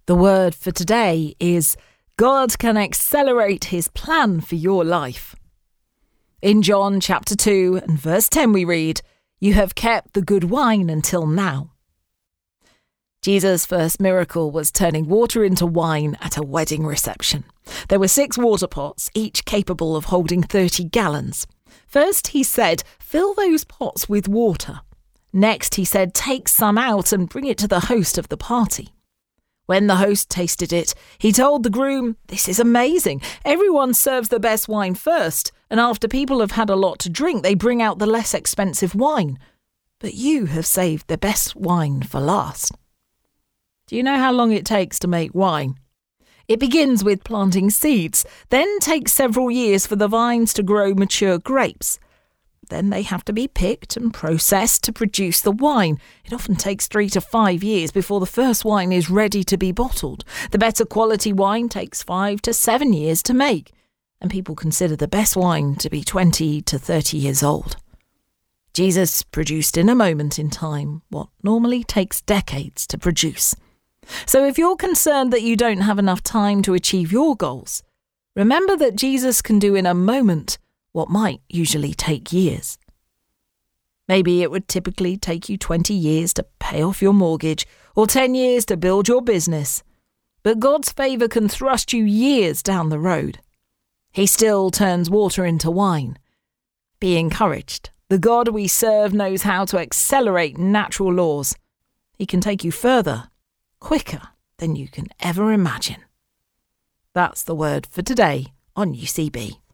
The word for today is God can accelerate his plan for your life. In John chapter 2 and verse 10 we read, "You have kept the good wine until now." Jesus' first miracle was turning water into wine at a wedding reception. There were 6 water pots, each capable of holding 30 gallons. First, he said, "Fill those pots with water." Next, he said, "Take some out and bring it to the host of the party." When the host tasted it, he told the groom, "This is amazing. Everyone serves the best wine first, and after people have had a lot to drink, they bring out the less expensive wine. But you have saved the best wine for last." Do you know how long it takes to make wine? It begins with planting seeds, then takes several years for the vines to grow mature grapes. Then they have to be picked and processed to produce the wine. It often takes 3 to 5 years before the first wine is ready to be bottled. The better quality wine takes 5 to 7 years to make, and people consider the best wine to be 20 to 30 years old. Jesus produced in a moment in time what normally takes decades to produce. So if you're concerned that you don't have enough time to achieve your goals, remember that Jesus can do in a moment what might usually take years. Maybe it would typically take you 20 years to pay off your mortgage or 10 years to build your business. But God's favour can thrust you years down the road. He still turns water into wine. Be encouraged. The God we serve knows how to accelerate natural laws. He can take you further, quicker than you can ever imagine. That's the word for today on UCB.